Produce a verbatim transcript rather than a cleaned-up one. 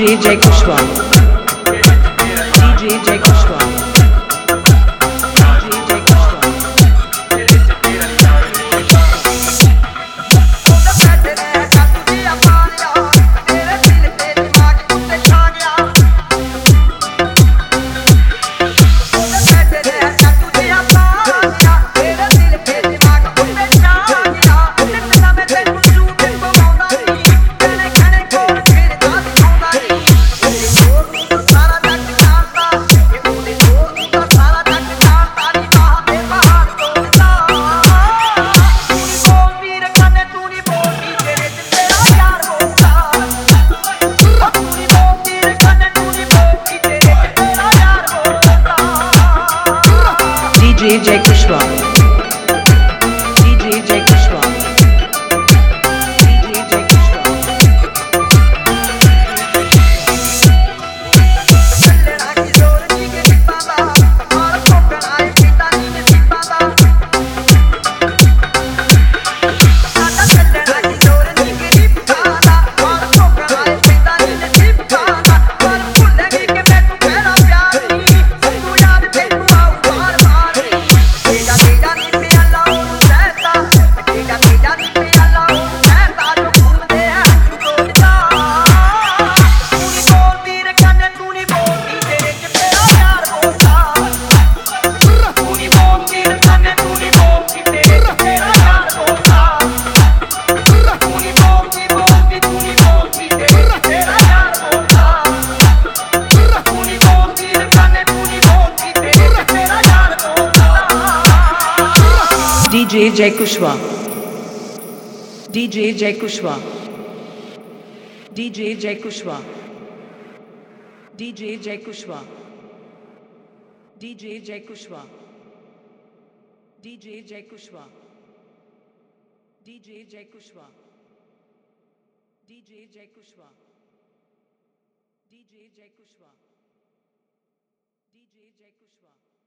DJ Jay Kushwa. DJ Jay Kushwa. DJ Jay Kushwa. D J Jay Kushwa. D J Jay Kushwa. D J Jay Kushwa. D J Jay Kushwa. D J Jay Kushwa. D J Jay Kushwa. D J Jay Kushwa. D J Jay Kushwa. D J Jay Kushwa. D J Jay Kushwa. D J Jay Kushwa. D J Jay Kushwa. D J Jay Kushwa.